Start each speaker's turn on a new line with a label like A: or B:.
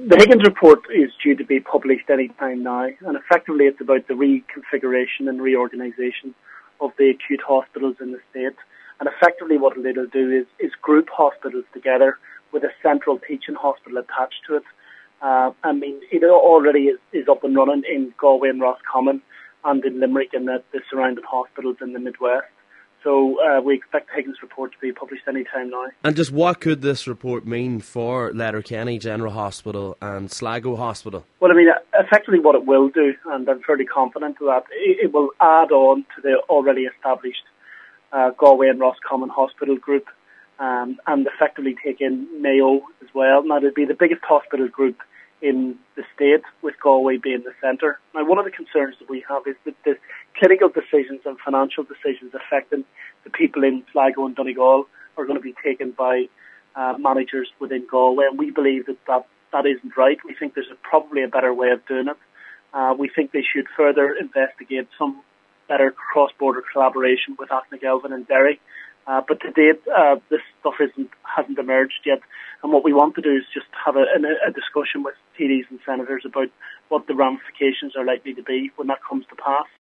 A: The Higgins report is due to be published any time now, and effectively it's about the reconfiguration and reorganisation of the acute hospitals in the state. And effectively what it'll do is group hospitals together with a central teaching hospital attached to it. It already is up and running in Galway and Roscommon and in Limerick and the surrounding hospitals in the Midwest. So we expect the Higgins report to be published any time now.
B: And just what could this report mean for Letterkenny General Hospital and Sligo Hospital?
A: Well, effectively what it will do, and I'm fairly confident of that, it will add on to the already established Galway and Roscommon Hospital Group and effectively take in Mayo as well. Now, it'll be the biggest hospital group in the state, with Galway being the centre. Now, one of the concerns that we have is that the clinical decisions and financial decisions affecting the people in Sligo and Donegal are going to be taken by managers within Galway, and we believe that isn't right. We think there's probably a better way of doing it. We think they should further investigate some better cross-border collaboration with Athnagelvin and Derry. But to date, this stuff hasn't emerged yet. And what we want to do is just have a discussion with TDs and senators about what the ramifications are likely to be when that comes to pass.